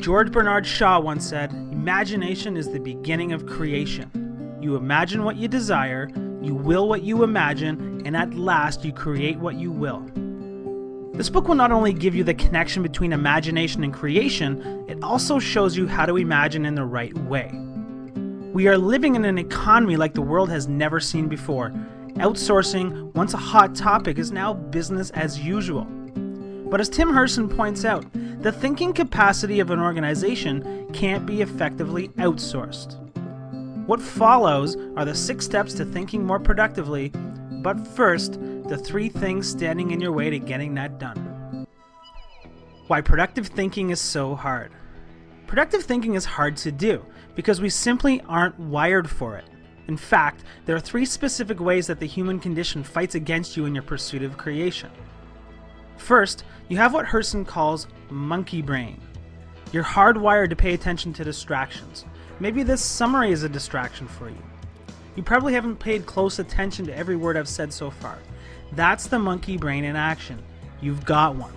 George Bernard Shaw once said, "Imagination is the beginning of creation. You imagine what you desire, you will what you imagine, and at last you create what you will." This book will not only give you the connection between imagination and creation, it also shows you how to imagine in the right way. We are living in an economy like the world has never seen before. Outsourcing, once a hot topic, is now business as usual. But as Tim Herson points out, the thinking capacity of an organization can't be effectively outsourced. What follows are the 6 steps to thinking more productively, but first, the 3 things standing in your way to getting that done. Why productive thinking is so hard. Productive thinking is hard to do because we simply aren't wired for it. In fact, there are 3 specific ways that the human condition fights against you in your pursuit of creation. First, you have what Herson calls monkey brain. You're hardwired to pay attention to distractions. Maybe this summary is a distraction for you. You probably haven't paid close attention to every word I've said so far. That's the monkey brain in action. You've got one.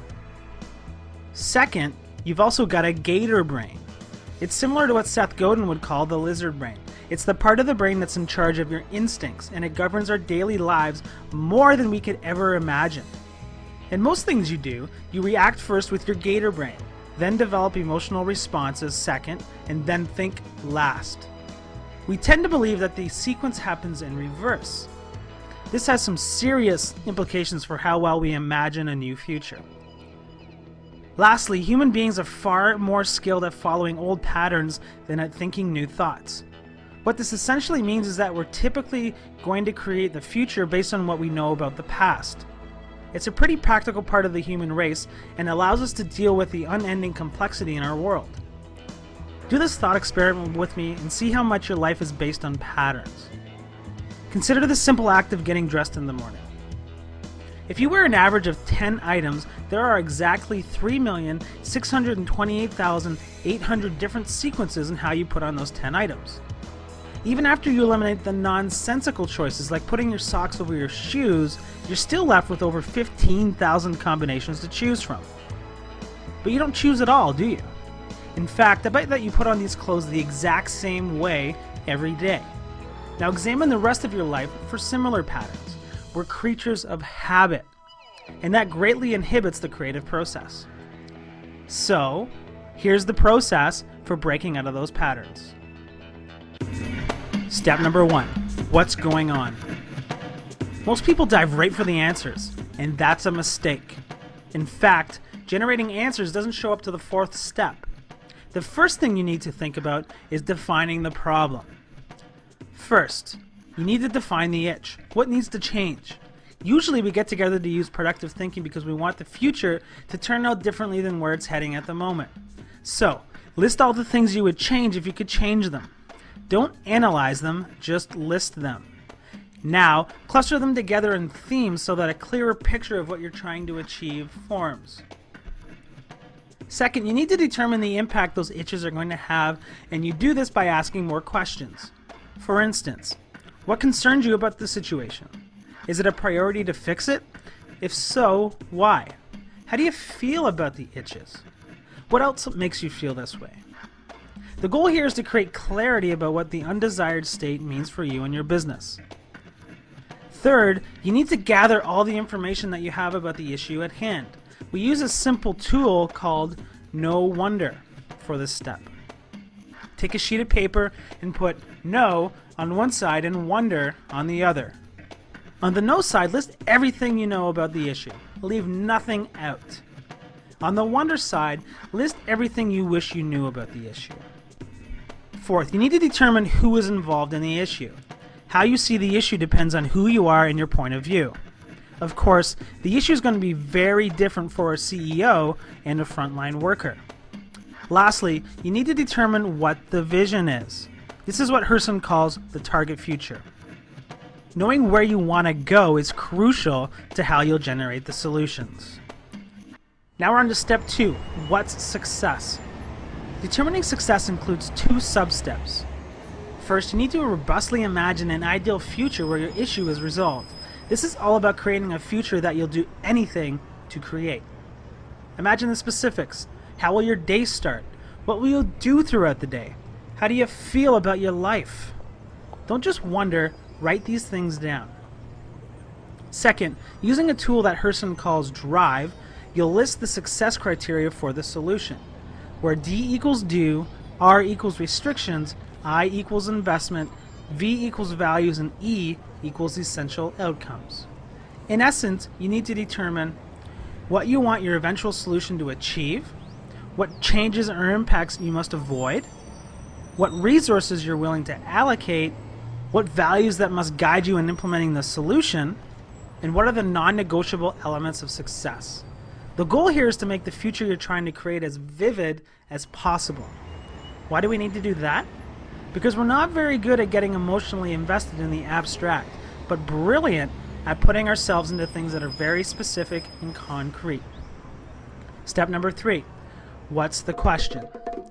Second, you've also got a gator brain. It's similar to what Seth Godin would call the lizard brain. It's the part of the brain that's in charge of your instincts, and it governs our daily lives more than we could ever imagine. In most things you do, you react first with your gator brain, then develop emotional responses second, and then think last. We tend to believe that the sequence happens in reverse. This has some serious implications for how well we imagine a new future. Lastly, human beings are far more skilled at following old patterns than at thinking new thoughts. What this essentially means is that we're typically going to create the future based on what we know about the past. It's a pretty practical part of the human race and allows us to deal with the unending complexity in our world. Do this thought experiment with me and see how much your life is based on patterns. Consider the simple act of getting dressed in the morning. If you wear an average of 10 items, there are exactly 3,628,800 different sequences in how you put on those 10 items. Even after you eliminate the nonsensical choices like putting your socks over your shoes, you're still left with over 15,000 combinations to choose from. But you don't choose at all, do you? In fact, I bet that you put on these clothes the exact same way every day. Now examine the rest of your life for similar patterns. We're creatures of habit, and that greatly inhibits the creative process. So, here's the process for breaking out of those patterns. Step number 1. What's going on? Most people dive right for the answers, and that's a mistake. In fact, generating answers doesn't show up to the 4th step. The first thing you need to think about is defining the problem. First, you need to define the itch. What needs to change? Usually we get together to use productive thinking because we want the future to turn out differently than where it's heading at the moment. So, list all the things you would change if you could change them. Don't analyze them, just list them. Now, cluster them together in themes so that a clearer picture of what you're trying to achieve forms. Second, you need to determine the impact those itches are going to have, and you do this by asking more questions. For instance, what concerns you about the situation? Is it a priority to fix it? If so, why? How do you feel about the itches? What else makes you feel this way? The goal here is to create clarity about what the undesired state means for you and your business. Third, you need to gather all the information that you have about the issue at hand. We use a simple tool called No Wonder for this step. Take a sheet of paper and put no on one side and wonder on the other. On the no side, list everything you know about the issue. Leave nothing out. On the wonder side, list everything you wish you knew about the issue. Fourth, you need to determine who is involved in the issue. How you see the issue depends on who you are and your point of view. Of course, the issue is going to be very different for a CEO and a frontline worker. Lastly, you need to determine what the vision is. This is what Herson calls the target future. Knowing where you want to go is crucial to how you'll generate the solutions. Now we're on to step 2. What's success? Determining success includes 2 sub-steps. First, you need to robustly imagine an ideal future where your issue is resolved. This is all about creating a future that you'll do anything to create. Imagine the specifics. How will your day start? What will you do throughout the day? How do you feel about your life? Don't just wonder, write these things down. Second, using a tool that Herson calls Drive, you'll list the success criteria for the solution, where D equals do, R equals restrictions, I equals investment, V equals values, and E equals essential outcomes. In essence, you need to determine what you want your eventual solution to achieve, what changes or impacts you must avoid, what resources you're willing to allocate, what values that must guide you in implementing the solution, and what are the non-negotiable elements of success. The goal here is to make the future you're trying to create as vivid as possible. Why do we need to do that? Because we're not very good at getting emotionally invested in the abstract, but brilliant at putting ourselves into things that are very specific and concrete. Step number 3. What's the question?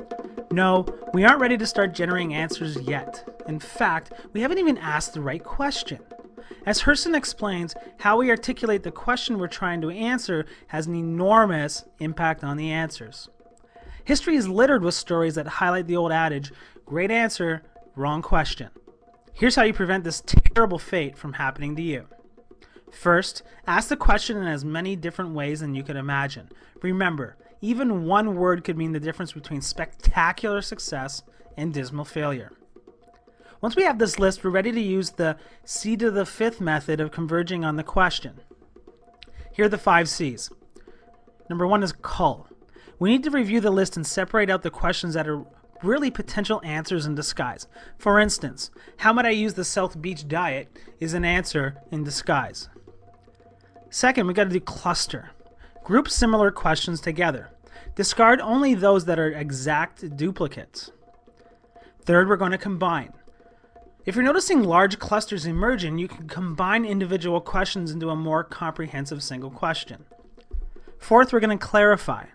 No, we aren't ready to start generating answers yet. In fact, we haven't even asked the right question. As Herson explains, how we articulate the question we're trying to answer has an enormous impact on the answers. History is littered with stories that highlight the old adage, great answer, wrong question. Here's how you prevent this terrible fate from happening to you. First, ask the question in as many different ways than you could imagine. Remember, even one word could mean the difference between spectacular success and dismal failure. Once we have this list, we're ready to use the C to the 5th method of converging on the question. Here are the 5 C's. Number 1 is cull. We need to review the list and separate out the questions that are really potential answers in disguise. For instance, how might I use the South Beach diet is an answer in disguise. Second, we got to do cluster. Group similar questions together. Discard only those that are exact duplicates. Third, we're going to combine. If you're noticing large clusters emerging, you can combine individual questions into a more comprehensive single question. Fourth, we're going to clarify.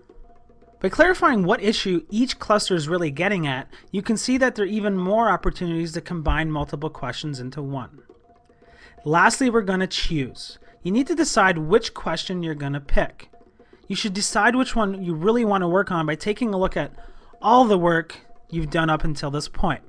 By clarifying what issue each cluster is really getting at, you can see that there are even more opportunities to combine multiple questions into one. Lastly, we're going to choose. You need to decide which question you're going to pick. You should decide which one you really want to work on by taking a look at all the work you've done up until this point.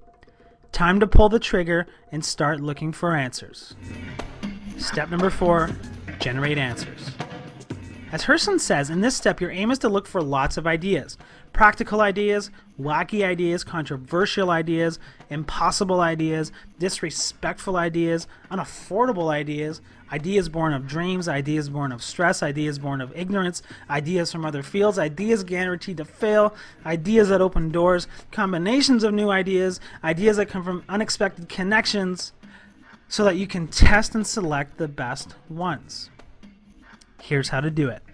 Time to pull the trigger and start looking for answers. Step number 4, generate answers. As Herson says, in this step your aim is to look for lots of ideas. Practical ideas, wacky ideas, controversial ideas, impossible ideas, disrespectful ideas, unaffordable ideas, ideas born of dreams, ideas born of stress, ideas born of ignorance, ideas from other fields, ideas guaranteed to fail, ideas that open doors, combinations of new ideas, ideas that come from unexpected connections, so that you can test and select the best ones. Here's how to do it.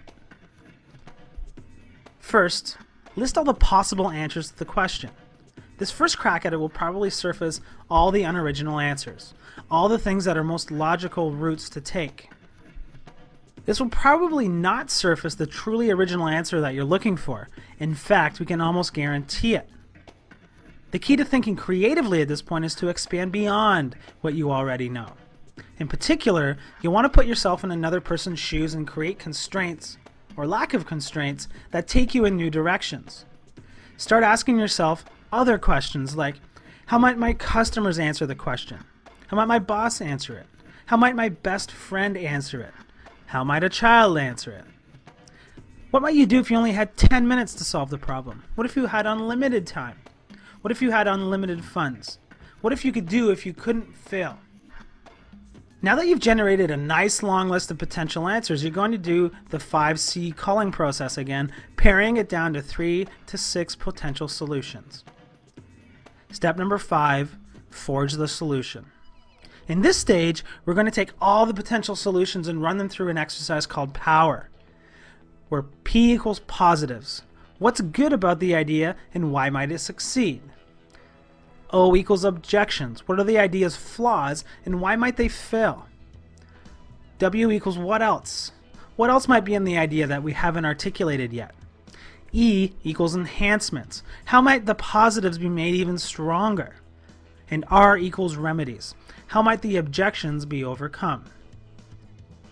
First, list all the possible answers to the question. This first crack at it will probably surface all the unoriginal answers, all the things that are most logical routes to take. This will probably not surface the truly original answer that you're looking for. In fact, we can almost guarantee it. The key to thinking creatively at this point is to expand beyond what you already know. In particular, you'll want to put yourself in another person's shoes and create constraints, or lack of constraints, that take you in new directions. Start asking yourself other questions like, how might my customers answer the question? How might my boss answer it? How might my best friend answer it? How might a child answer it? What might you do if you only had 10 minutes to solve the problem? What if you had unlimited time? What if you had unlimited funds? What if you could do if you couldn't fail? Now that you've generated a nice long list of potential answers, you're going to do the 5C culling process again, paring it down to 3 to 6 potential solutions. Step number 5, forge the solution. In this stage, we're going to take all the potential solutions and run them through an exercise called POWER, where P equals positives. What's good about the idea and why might it succeed? O equals objections. What are the idea's flaws and why might they fail? W equals what else? What else might be in the idea that we haven't articulated yet? E equals enhancements. How might the positives be made even stronger? And R equals remedies. How might the objections be overcome?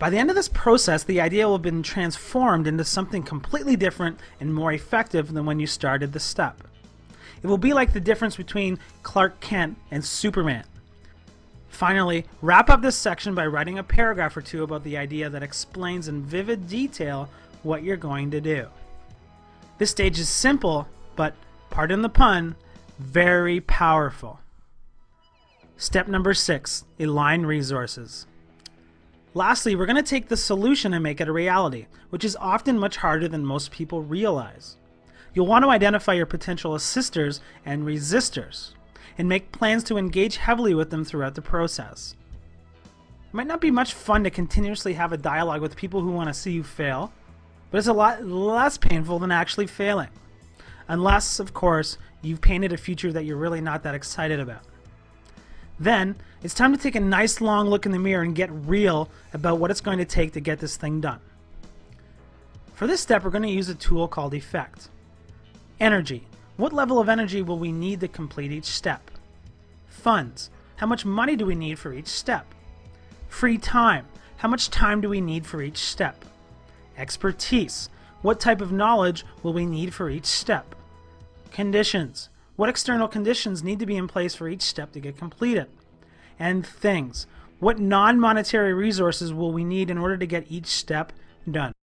By the end of this process, the idea will have been transformed into something completely different and more effective than when you started the step. It will be like the difference between Clark Kent and Superman. Finally, wrap up this section by writing a paragraph or two about the idea that explains in vivid detail what you're going to do. This stage is simple, but, pardon the pun, very powerful. Step number 6, align resources. Lastly, we're going to take the solution and make it a reality, which is often much harder than most people realize. You'll want to identify your potential assisters and resistors, and make plans to engage heavily with them throughout the process. It might not be much fun to continuously have a dialogue with people who want to see you fail, but it's a lot less painful than actually failing. Unless, of course, you've painted a future that you're really not that excited about. Then, it's time to take a nice long look in the mirror and get real about what it's going to take to get this thing done. For this step, we're going to use a tool called Effect. Energy. What level of energy will we need to complete each step? Funds. How much money do we need for each step? Free time. How much time do we need for each step? Expertise. What type of knowledge will we need for each step? Conditions. What external conditions need to be in place for each step to get completed? And things. What non-monetary resources will we need in order to get each step done?